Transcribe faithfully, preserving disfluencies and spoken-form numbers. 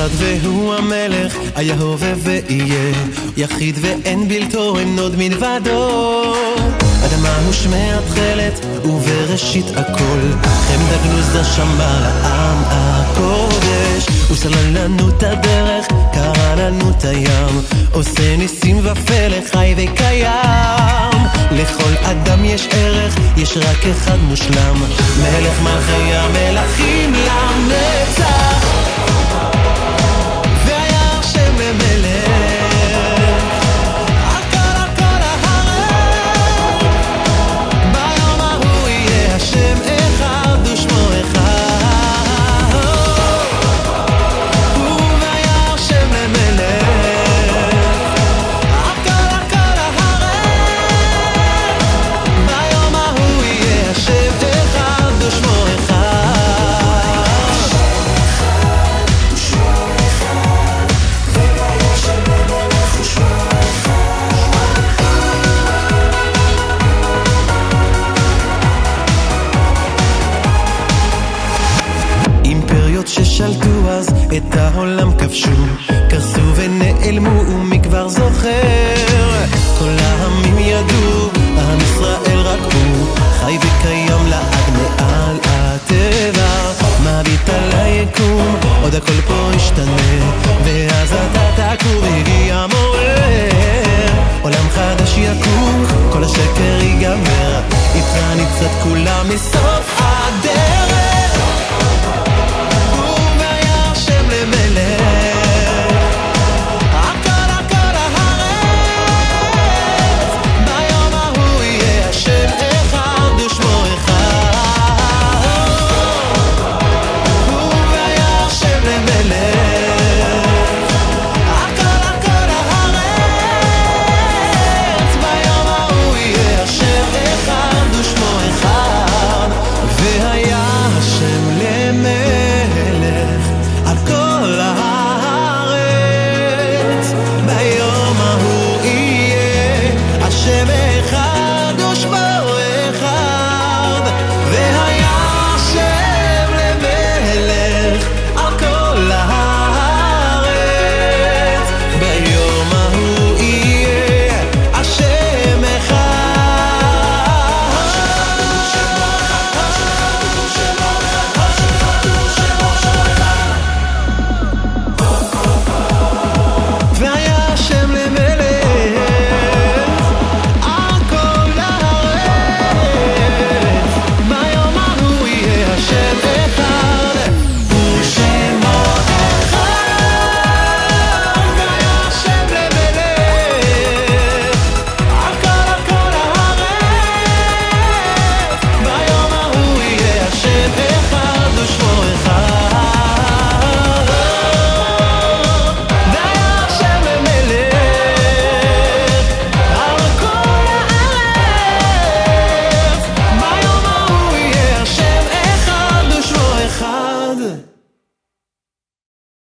אחד והוא המלך, היה הווה ויהיה, יחיד ואין בלתו, אין עוד מלבדו. אדמה הושמעה תחילת ובראשית הכל, חמדה גנוזה שמרה לעם הקודש. הוא סלל לנו את הדרך, קרא לנו את הים, עושה ניסים ופלא חי וקיים. לכל אדם יש ערך, יש רק אחד מושלם, מלך מלכי המלכים לנצח. והיה השם למלך על כל על כל ההר, ביום ההוא יהיה השם אחד ושמו אחד. והיה השם למלך על כל על כל ההר, ביום ההוא יהיה השם אחד ושמו אחד. אימפריות ששלטו אז את העולם כבשו, קרסו ונעלמו ומכבר זוכר. כל העמים ידעו, עם ישראל רק הוא, חי וקיים לעד מעל הטבע, מביט על היקום, עוד הכל פה ישתנה, ואז אתה תקום והגיע מוער. עולם חדש יקום, כל השקר ייגמר, איתך ניצת כולם מסוף הדרך.